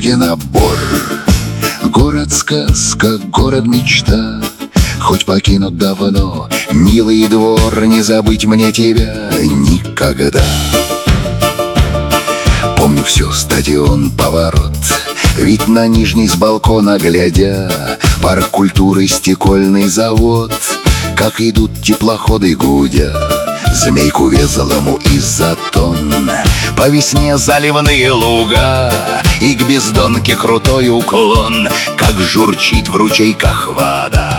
родина Бор. Город сказка, город мечта, хоть покинут давно милый двор, не забыть мне тебя никогда. Помню все, стадион, поворот, ведь на нижний с балкона глядя, парк культуры, стекольный завод, как идут теплоходы гудя, змейку везлому из-за тонн. По весне заливные луга, и к бездонке крутой уклон, как журчит в ручейках вода.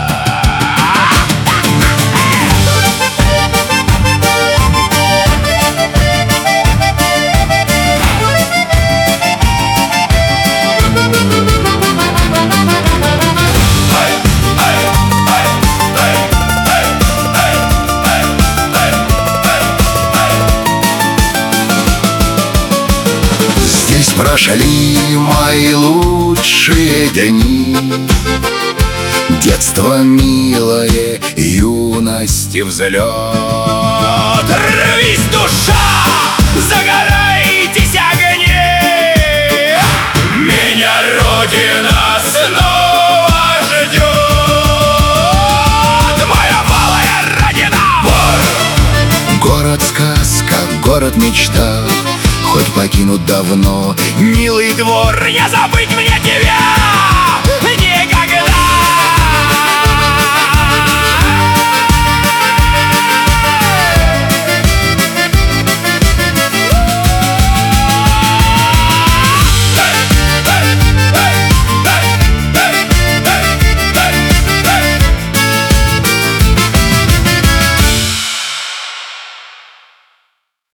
Здесь прошли мои лучшие дни, детство милое, юности взлет. Рвись, душа, загорайтесь огни, меня Родина снова ждет. Моя малая родина Бор. Город сказка, город мечта, хоть покинут давно милый двор, не забыть мне тебя.